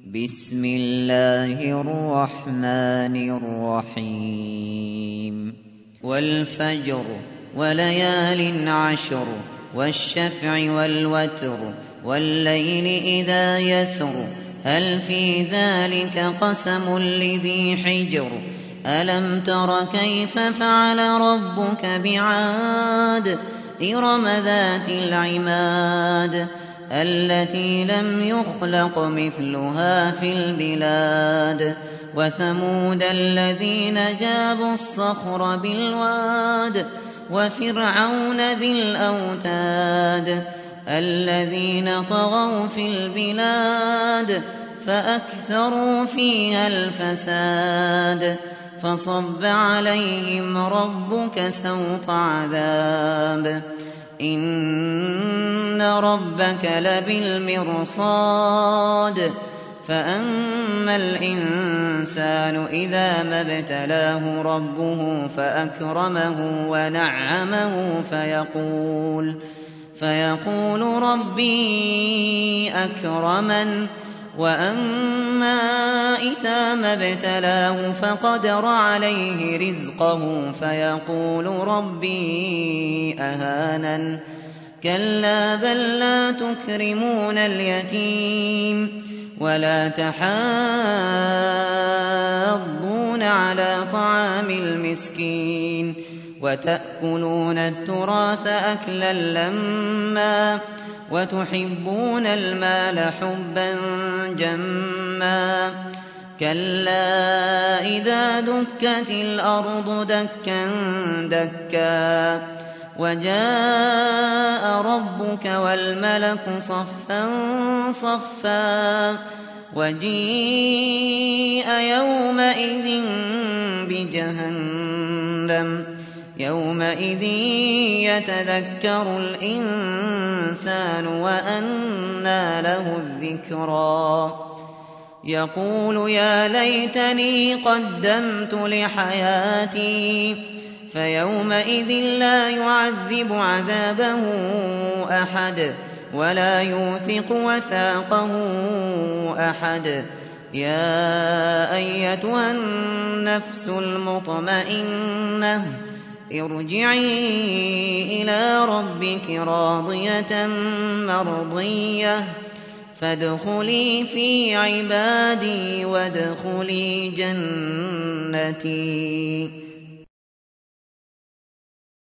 بسم الله الرحمن الرحيم والفجر وليال عشر والشفع والوتر والليل إذا يسر هل في ذلك قسم لذي حجر ألم تر كيف فعل ربك بعاد إرم ذات العماد التي لم يخلق مثلها في البلاد وثمود الذين جابوا الصخر بالواد وفرعون ذي الأوتاد الذين طغوا في البلاد فأكثروا فيها الفساد فصب عليهم ربك سوط عذاب إن ربك لبالمرصاد فأما الإنسان إذا ما ابتلاه ربه فأكرمه ونعمه فيقول ربي أكرمن وأما إذا ما ابتلاه فقدر عليه رزقه فيقول ربي أهانن كلا بل لا تكرمون اليتيم ولا تحاضون على طعام المسكين وتأكلون التراث أكلا لما وتحبون المال حبا جما كلا إذا دكت الأرض دكا دكا وجاء ربك والملك صفا صفا وجيء يومئذ بجهنم يومئذ يتذكر الإنسان وأنى له الذكرى يقول يا ليتني قدمت لحياتي فيومئذ لا يعذب عذابه أحد ولا يوثق وثاقه أحد يا أيتها النفس المطمئنة ارجعي إلى ربك راضية مرضية فادخلي في عبادي وادخلي جنتي